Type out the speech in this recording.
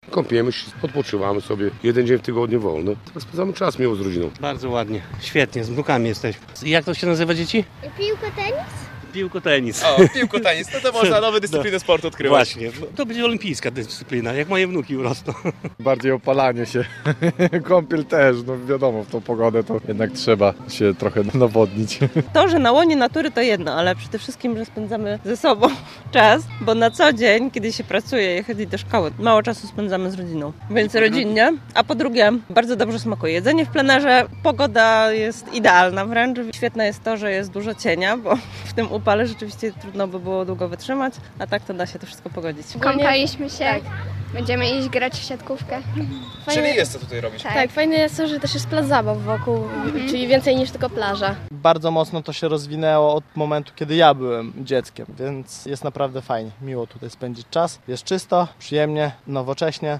Kąpiemy się, odpoczywamy sobie. Jeden dzień w tygodniu wolny. Teraz spędzamy czas miło z rodziną. Bardzo ładnie, świetnie, z wnukami jesteśmy. Jak to się nazywa, dzieci? Piłka, tenis? Piłko-tenis. O, piłko-tenis, to można nowe dyscypliny sportu odkrywać. Właśnie, no, to będzie olimpijska dyscyplina, jak moje wnuki urosną. Bardziej opalanie się. Kąpiel też, no wiadomo, w tą pogodę to jednak trzeba się trochę nawodnić. To, że na łonie natury to jedno, ale przede wszystkim, że spędzamy ze sobą czas, bo na co dzień, kiedy się pracuje i chodzi do szkoły, mało czasu spędzamy z rodziną, więc rodzinnie. A po drugie, bardzo dobrze smakuje jedzenie w plenerze, pogoda jest idealna wręcz. Świetne jest to, że jest dużo cienia, bo w tym upale rzeczywiście trudno by było długo wytrzymać, a tak to da się to wszystko pogodzić. Kąpaliśmy się. Tak. Będziemy iść grać w siatkówkę. Czyli jest co tutaj robić. Tak, fajne jest to, że też jest plac zabaw wokół, czyli więcej niż tylko plaża. Bardzo mocno to się rozwinęło od momentu, kiedy ja byłem dzieckiem, więc jest naprawdę fajnie. Miło tutaj spędzić czas. Jest czysto, przyjemnie, nowocześnie.